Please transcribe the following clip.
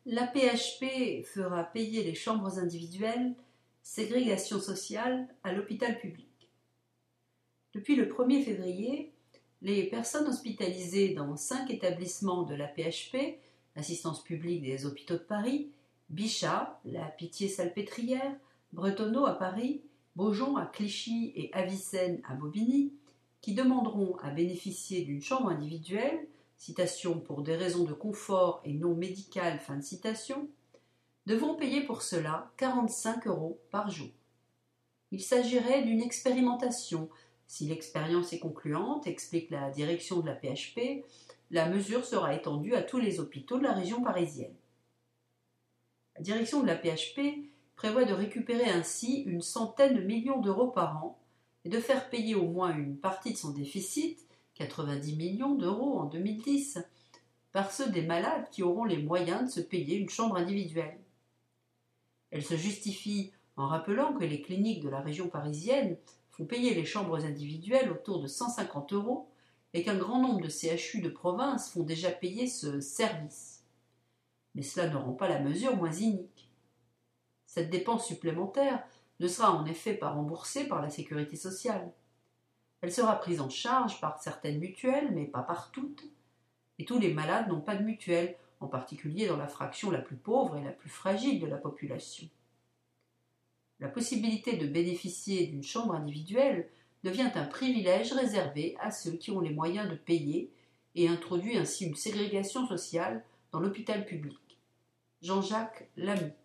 L'AP-HP fera payer les chambres individuelles, ségrégation sociale à l'hôpital public. Depuis le 1er février, les personnes hospitalisées dans 5 établissements de l'AP-HP, Assistance publique des hôpitaux de Paris, Bichat, la Pitié-Salpêtrière, Bretonneau à Paris, Beaujon à Clichy et Avicenne à Bobigny, qui demanderont à bénéficier d'une chambre individuelle, citation pour des raisons de confort et non médicales, fin de citation, devront payer pour cela 45 € par jour. Il s'agirait d'une expérimentation. Si l'expérience est concluante, explique la direction de la PHP, la mesure sera étendue à tous les hôpitaux de la région parisienne. La direction de la PHP prévoit de récupérer ainsi une centaine de millions d'euros par an et de faire payer au moins une partie de son déficit, 90 millions d'euros en 2010, par ceux des malades qui auront les moyens de se payer une chambre individuelle. Elle se justifie en rappelant que les cliniques de la région parisienne font payer les chambres individuelles autour de 150 € et qu'un grand nombre de CHU de province font déjà payer ce service. Mais cela ne rend pas la mesure moins inique. Cette dépense supplémentaire ne sera en effet pas remboursée par la sécurité sociale. Elle sera prise en charge par certaines mutuelles, mais pas par toutes, et tous les malades n'ont pas de mutuelle, en particulier dans la fraction la plus pauvre et la plus fragile de la population. La possibilité de bénéficier d'une chambre individuelle devient un privilège réservé à ceux qui ont les moyens de payer et introduit ainsi une ségrégation sociale dans l'hôpital public. Jean-Jacques Lamy.